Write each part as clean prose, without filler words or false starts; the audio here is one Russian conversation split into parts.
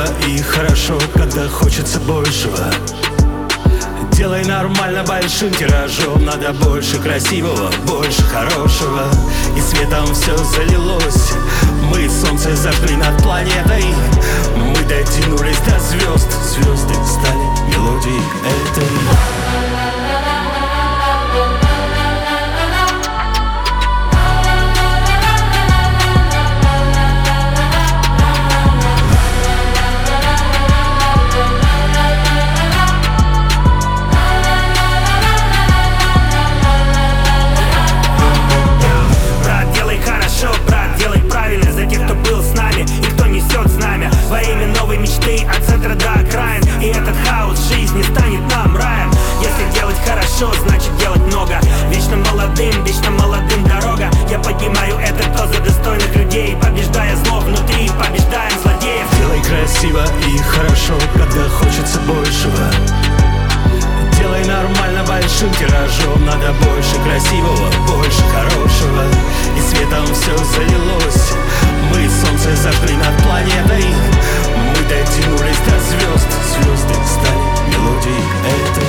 красиво и хорошо, когда хочется большего. Делай нормально большим тиражом. Надо больше красивого, больше хорошего. И светом все залилось. Мы солнце зажгли над планетой. Мы дотянулись до звезд. Звезды стали мелодией этой. Во имя новой мечты от центра до окраин. И этот хаос жизни станет нам раем. Если делать хорошо, значит делать много. Вечно молодым дорога. Я поднимаю этот тост за достойных людей, побеждая зло внутри, побеждаем злодеев. Делай красиво и хорошо, когда хочется большего. Делай нормально большим тиражом. Надо больше красивого, больше хорошего. И светом все залилось. Мы солнце зажгли над планетой. Мы дотянулись до звезд. Звезды стали мелодией этой.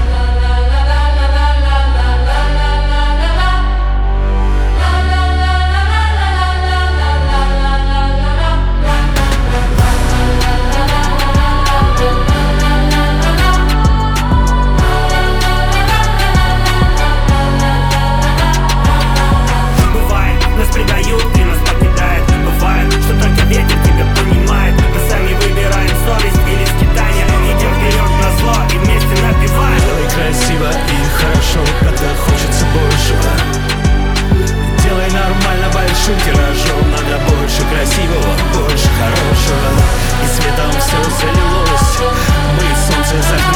Тиражом надо больше красивого, больше хорошего. И светом все залилось. Мы солнце зажгли.